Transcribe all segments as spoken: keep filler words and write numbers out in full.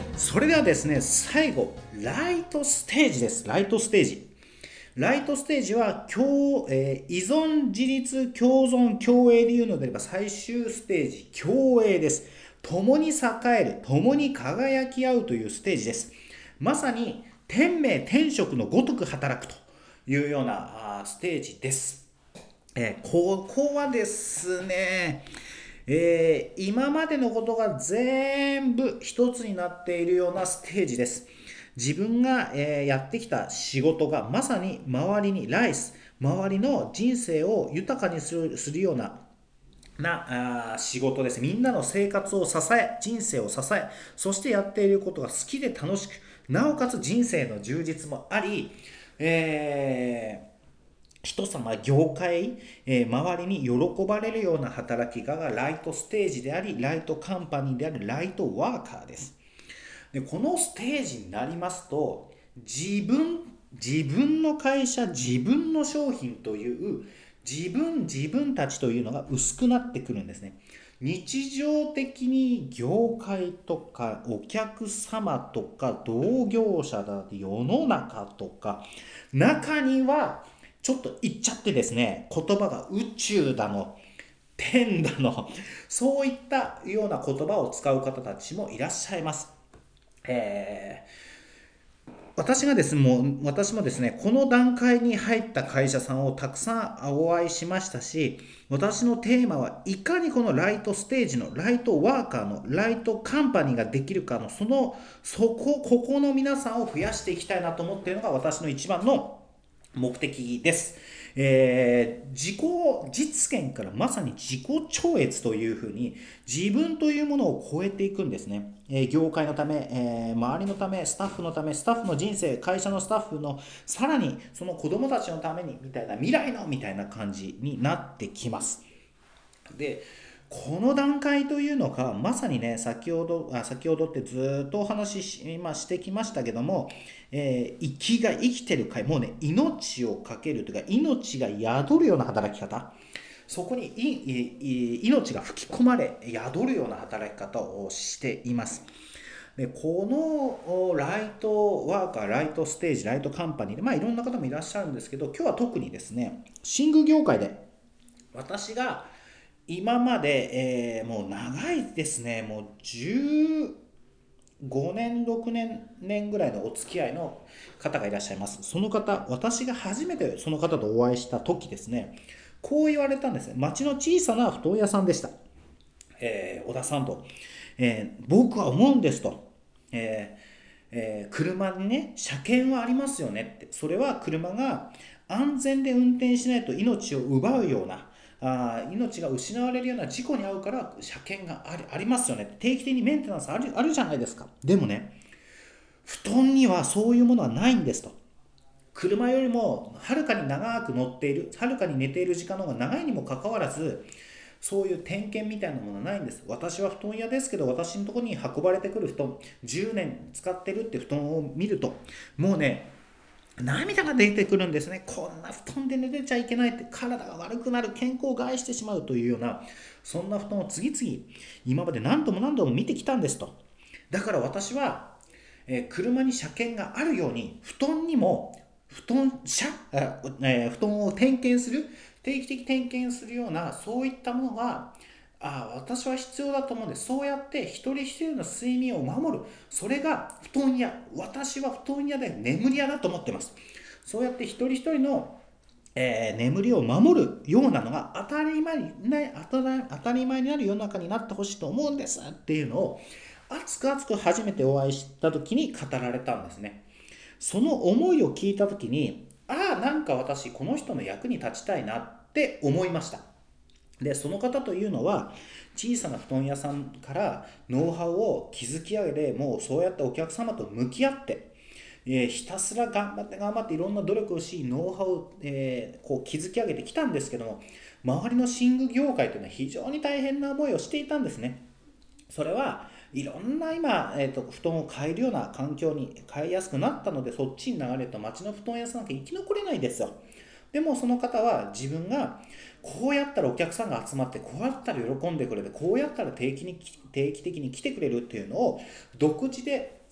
それではですね、最後、ライトステージです。ライトステージ。ライトステージは共、えー依存、自立、共存、共栄でいうのであれば最終ステージ、共栄です。共に栄える、共に輝き合うというステージです。まさに天命天職のごとく働くというようなあーステージです。えーここはですね、えー今までのことが全部一つになっているようなステージです。自分が、えーやってきた仕事がまさに周りにライス、周りの人生を豊かにするするようななあ仕事です。みんなの生活を支え、人生を支え、そしてやっていることが好きで楽しく、なおかつ人生の充実もあり、えー人様、業界、えー周りに喜ばれるような働き方がライトステージであり、ライトカンパニーであるライトワーカーです。で、このステージになりますと、自分、自分の会社、自分の商品という、自分、自分たちというのが薄くなってくるんですね。日常的に業界とかお客様とか同業者だ、世の中とか、中にはちょっと言っちゃってですね、言葉が宇宙だの、天だの、そういったような言葉を使う方たちもいらっしゃいます。えー私がですね、もう、私もですね、この段階に入った会社さんをたくさんお会いしましたし、私のテーマはいかにこのライトステージの、ライトワーカーの、ライトカンパニーができるかの、その、そこ、ここの皆さんを増やしていきたいなと思っているのが私の一番の目的です。えー自己実現からまさに自己超越というふうに自分というものを超えていくんですね。えー業界のため、えー周りのため、スタッフのため、スタッフの人生、会社のスタッフのさらにその子供たちのためにみたいな未来のみたいな感じになってきます。で、この段階というのがまさにね、先ほどあ先ほどってずっとお話しし、今してきましたけども、えー生きが生きてる会、もうね、命をかけるというか命が宿るような働き方、そこにいいい命が吹き込まれ宿るような働き方をしています。で、このライトワーカー、ライトステージ、ライトカンパニーで、まあいろんな方もいらっしゃるんですけど、今日は特にですね、寝具業界で私が今まで、えーもう長いですね、もうじゅうごねん、ろくねん、年ぐらいのお付き合いの方がいらっしゃいます。その方、私が初めてその方とお会いした時ですね、こう言われたんですね。町の小さな布団屋さんでした。えー小田さんと、えー僕は思うんですと。えーえー車にね、車検はありますよねって。それは車が安全で運転しないと命を奪うような、あ命が失われるような事故に遭うから車検がありありますよね。定期的にメンテナンスあるあるじゃないですか。でもね、布団にはそういうものはないんですと。車よりもはるかに長く乗っている、はるかに寝ている時間の方が長いにもかかわらず、そういう点検みたいなものはないんです。私は布団屋ですけど、私のところに運ばれてくる布団、じゅうねん使ってるって布団を見ると、もうね、涙が出てくるんですね。こんな布団で寝てちゃいけないって、体が悪くなる、健康を害してしまうというような、そんな布団を次々、今まで何度も何度も見てきたんですと。だから私は、えー車に車検があるように、布団にも、布団車、あえー布団を点検する、定期的点検するような、そういったものが、あ私は必要だと思うんです。そうやって一人一人の睡眠を守る。それが布団屋。私は布団屋で眠り屋だと思ってます。そうやって一人一人の、えー眠りを守るようなのが当たり前に、ね、当たり当たり前になる世の中になってほしいと思うんですっていうのを熱く熱く初めてお会いした時に語られたんですね。その思いを聞いた時に、ああ、なんか私この人の役に立ちたいなって思いました。で、その方というのは小さな布団屋さんからノウハウを築き上げて、もうそうやってお客様と向き合って、えーひたすら頑張って頑張っていろんな努力をし、ノウハウを、えーこう築き上げてきたんですけども、周りの寝具業界というのは非常に大変な思いをしていたんですね。それはいろんな今、えー、と布団を買えるような環境に買いやすくなったので、そっちに流れると町の布団屋さんなんか生き残れないですよ。でもその方は自分がこうやったらお客さんが集まって、こうやったら喜んでくれて、こうやったら定期に定期的に来てくれるっていうのを独自で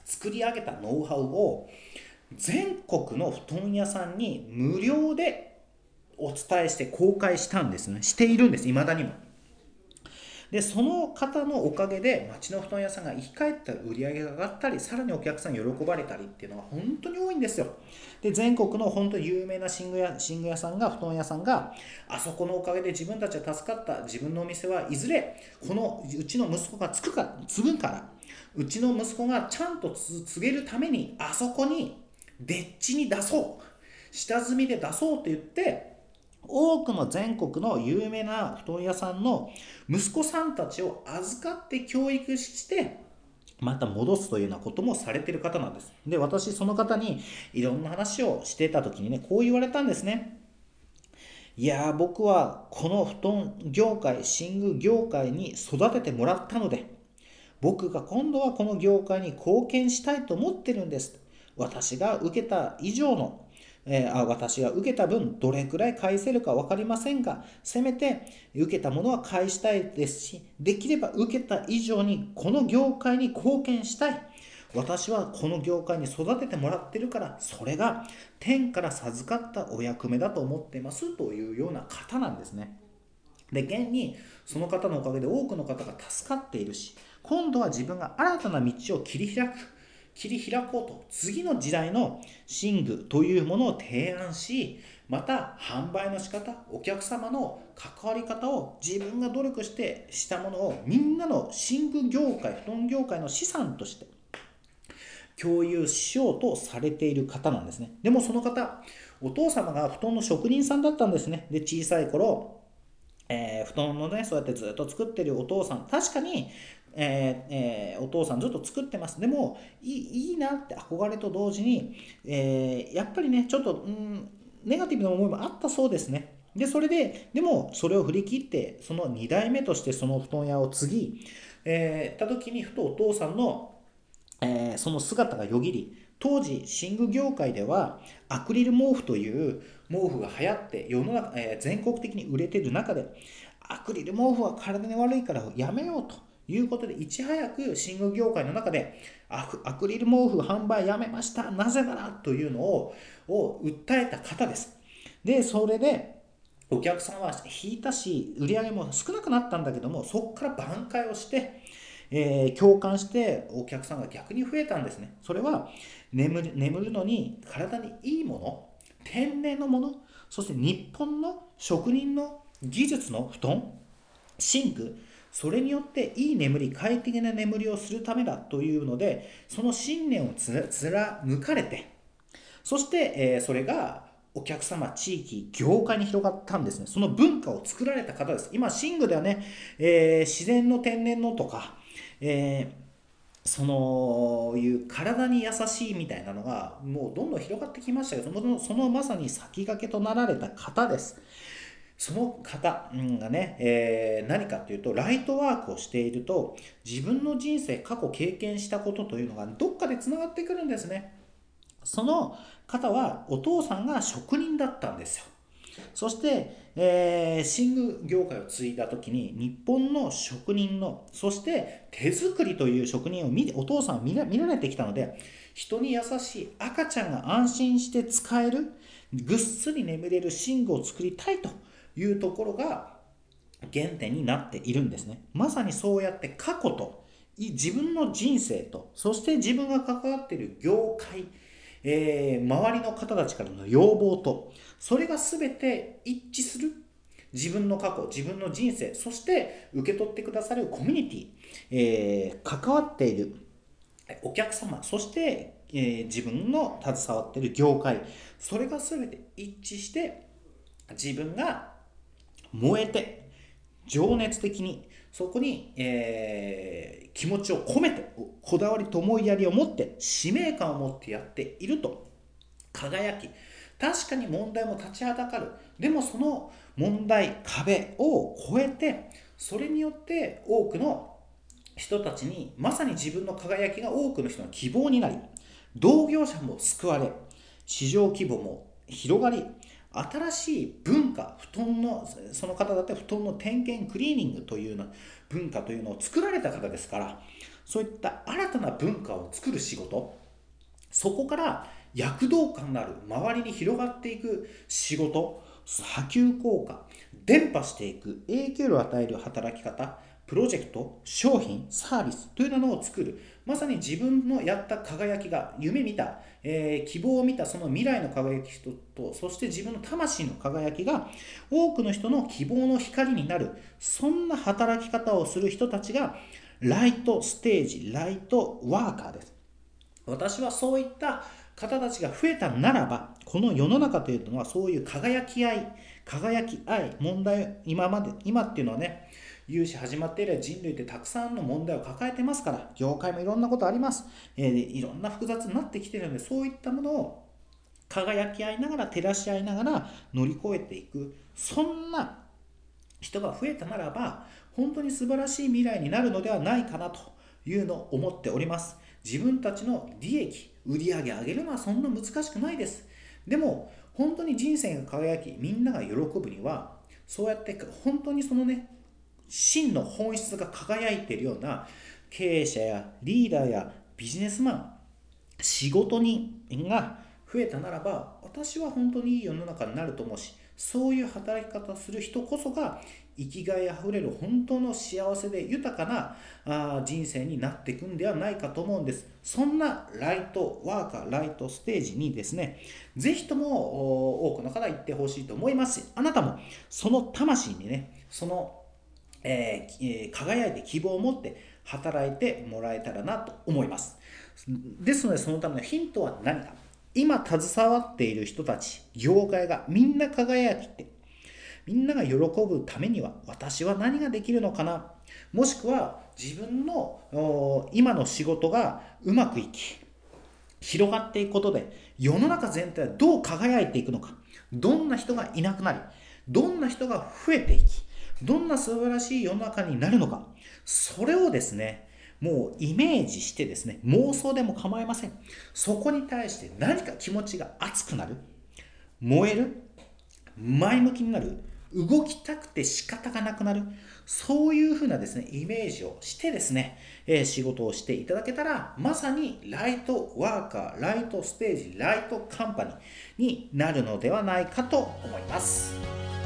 作り上げたノウハウを全国の布団屋さんに無料でお伝えして公開したんですね。しているんです、未だにも。で、その方のおかげで町の布団屋さんが生き返った売り上げが上がったり、さらにお客さんに喜ばれたりっていうのが本当に多いんですよ。で、全国の本当に有名な寝具屋、寝具屋さんが、布団屋さんが、あそこのおかげで自分たちは助かった、自分のお店はいずれこのうちの息子がつくか継ぐから、うちの息子がちゃんと継げるためにあそこにでっちに出そう、下積みで出そうと言って、多くの全国の有名な布団屋さんの息子さんたちを預かって教育してまた戻すというようなこともされている方なんです。で、私その方にいろんな話をしてた時にね、こう言われたんですね。いやー、僕はこの布団業界、寝具業界に育ててもらったので、僕が今度はこの業界に貢献したいと思ってるんです。私が受けた以上の、えーあ私が受けた分どれくらい返せるか分かりませんが、せめて受けたものは返したいですし、できれば受けた以上にこの業界に貢献したい。私はこの業界に育ててもらってるから、それが天から授かったお役目だと思ってますというような方なんですね。で、現にその方のおかげで多くの方が助かっているし、今度は自分が新たな道を切り開く、切り開こうと、次の時代の寝具というものを提案し、また販売の仕方、お客様の関わり方を自分が努力してしたものをみんなの寝具業界、布団業界の資産として共有しようとされている方なんですね。でもその方、お父様が布団の職人さんだったんですね。で、小さい頃、えー布団のね、そうやってずっと作ってるお父さん、確かに、えーえーお父さんずっと作ってます。でもいい、いいなって憧れと同時に、えーやっぱりね、ちょっと、うん、ネガティブな思いもあったそうですね。で、それで、でも、それを振り切って、そのに代目としてその布団屋を継ぎ、えー、た時に、ふとお父さんのえーその姿がよぎり、当時寝具業界ではアクリル毛布という毛布が流行って世の中、えー全国的に売れている中で、アクリル毛布は体に悪いからやめようということで、いち早く寝具業界の中でアクアクリル毛布販売やめました、なぜならというのをを訴えた方です。で、それでお客さんは引いたし、売り上げも少なくなったんだけども、そこから挽回をして、えー共感してお客さんが逆に増えたんですね。それは眠る眠るのに体にいいもの、天然のもの、そして日本の職人の技術の布団、寝具、それによっていい眠り、快適な眠りをするためだというので、その信念を貫かれて、そして、えーそれがお客様、地域、業界に広がったんですね。その文化を作られた方です。今、寝具ではね、えー自然の天然のとか、えーそのいう体に優しいみたいなのがもうどんどん広がってきましたけど、そのそのまさに先駆けとなられた方です。その方がね、えー何かというと、ライトワークをしていると、自分の人生、過去経験したことというのがどっかでつながってくるんですね。その方はお父さんが職人だったんですよ。そして、えー、寝具業界を継いだ時に日本の職人の、そして手作りという職人を見お父さんは見ら見られてきたので、人に優しい、赤ちゃんが安心して使える、ぐっすり眠れる寝具を作りたいというところが原点になっているんですね。まさにそうやって過去と自分の人生と、そして自分が関わっている業界、えー周りの方たちからの要望と、それが全て一致する自分の過去、自分の人生、そして受け取ってくださるコミュニティ、えー関わっているお客様、そして、えー自分の携わっている業界、それが全て一致して自分が燃えて情熱的にそこに、えー気持ちを込めて、こだわりと思いやりを持って使命感を持ってやっていると輝き、確かに問題も立ちはだかる。でもその問題、壁を越えて、それによって多くの人たちに、まさに自分の輝きが多くの人の希望になり、同業者も救われ、市場規模も広がり、新しい文化、布団の、その方だって布団の点検クリーニングというような文化というのを作られた方ですから、 そういった新たな文化を作る仕事、そこから躍動感のある周りに広がっていく仕事、波及効果、伝播していく影響力を与える働き方、プロジェクト、商品、サービスというのを作る。まさに自分のやった輝きが、夢見た、えー希望を見たその未来の輝きと、そして自分の魂の輝きが多くの人の希望の光になる。そんな働き方をする人たちがライトステージ、ライトワーカーです。私はそういった方たちが増えたならば、この世の中というのはそういう輝き合い、輝き合い、問題、今まで、今っていうのはね、有志始まって以来人類ってたくさんの問題を抱えてますから、業界もいろんなことあります。えーいろんな複雑になってきているので、そういったものを輝き合いながら、照らし合いながら乗り越えていく、そんな人が増えたならば、本当に素晴らしい未来になるのではないかなというのを思っております。自分たちの利益、売り上げ上げるのはそんな難しくないです。でも、本当に人生が輝き、みんなが喜ぶには、そうやって本当にそのね、真の本質が輝いているような経営者やリーダーやビジネスマン、仕事人が増えたならば、私は本当にいい世の中になると思うし、そういう働き方をする人こそが生きがいあふれる本当の幸せで豊かなあー人生になっていくんではないかと思うんです。そんなライトワーカー、ライトステージにですね、ぜひともお多くの方行ってほしいと思いますし、あなたもその魂にね、そのえーえー輝いて希望を持って働いてもらえたらなと思います。ですので、そのためのヒントは何か。今携わっている人たち、業界がみんな輝いて、みんなが喜ぶためには私は何ができるのかな。もしくは自分の今の仕事がうまくいき、広がっていくことで世の中全体はどう輝いていくのか、どんな人がいなくなり、どんな人が増えていき、どんな素晴らしい世の中になるのか、それをですね、もうイメージしてですね、妄想でも構いません。そこに対して何か気持ちが熱くなる、燃える、前向きになる、動きたくて仕方がなくなる、そういうふうなですね、イメージをしてですね、えー仕事をしていただけたら、まさにライトワーカー、ライトステージ、ライトカンパニーになるのではないかと思います。